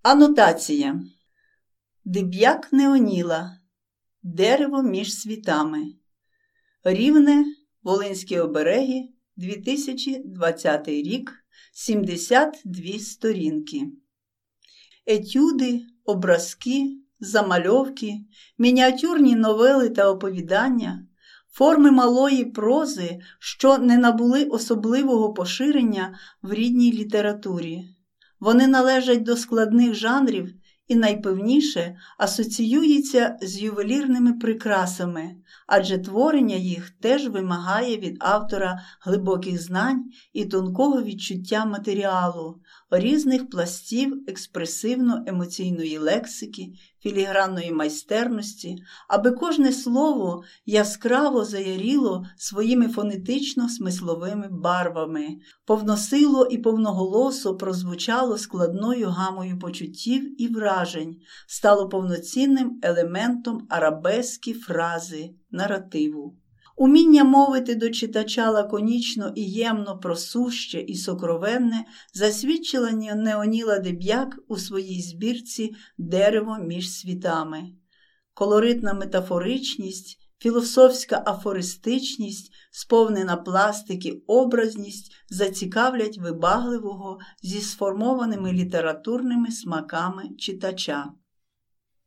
Анотація. Диб'як Неоніла. Дерево між світами. Рівне, Волинські обереги, 2020 рік, 72 сторінки. Етюди, образки, замальовки, мініатюрні новели та оповідання, форми малої прози, що не набули особливого поширення в рідній літературі. Вони належать до складних жанрів і найпевніше асоціюються з ювелірними прикрасами, адже творення їх теж вимагає від автора глибоких знань і тонкого відчуття матеріалу, різних пластів експресивно-емоційної лексики, філігранної майстерності, аби кожне слово яскраво заяріло своїми фонетично-смисловими барвами, повносило і повноголосо прозвучало складною гамою почуттів і вражень, стало повноцінним елементом арабески фрази, наративу. Уміння мовити до читача лаконічно і ємно про суще і сокровенне засвідчила Неоніла Диб'як у своїй збірці «Дерево між світами». Колоритна метафоричність, філософська афористичність, сповнена пластики образність зацікавлять вибагливого зі сформованими літературними смаками читача.